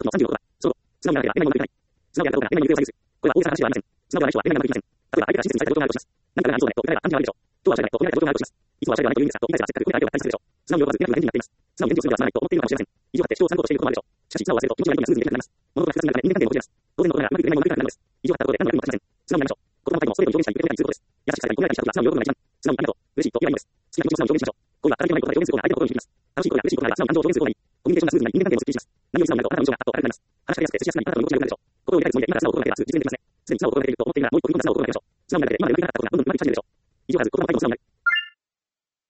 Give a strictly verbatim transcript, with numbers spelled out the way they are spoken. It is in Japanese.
のさんじゅうろくは、その、素直であれば、今の今の今の言う素直であれば今の言う最優これは大げさな話はありません。素直でない人は今の言うません。例えば、相手が親切にされたことがあるとします。何かがありそうだねと、答えは単純にあるでしょう。今日はしゃべらないと、答えがことがあるとします。いつもはしゃべらないと言うんですが、と言いたいせっかく答えが絶対にするでしょう。素直に喜ばず、うまく言えなくなっています。素直に返事をするのはすまないと思っているのかもしれません。以上だって主張を参考としていることもあるでしょう。しかし、素直を忘れると気持ちが痛くなるすぐに出なくなります。物事が複雑になるため人間関係も起きます。当然のことならうまくいかないものがいくらかあるのです。以上だったことで何の役にも立ちません。素直になりましょう。言葉の中にもそれを表現したり受け止めたりすることです。優しくされたり褒められたりした時が素直に喜ぶのが一番。素直にありがとう。嬉しいと言えばいいのです。好きな気持ちを素直に表現しましょう。恋は働きのないことで表現することが相手の心に響きます。楽しいことや嬉しいことなら素直に感情を表現することがいい。コミュニケーションがスムーズになり人間関係もすっきりします。何より素直になるとあなたの印象があっと明るくなります。話しかけやすくて接しやすくなりあなたの居心地が良くなるでしょう。心を入れたいつもりで今から素直を心がければすぐ実現できますね。すでに素直を心がけていると思っているならもう一歩踏み込んだ素直を心がけましょう。素直になれて今までうまくなかったことがどんどんうまくいか始めるでしょう。以上はず言葉の中にも素直に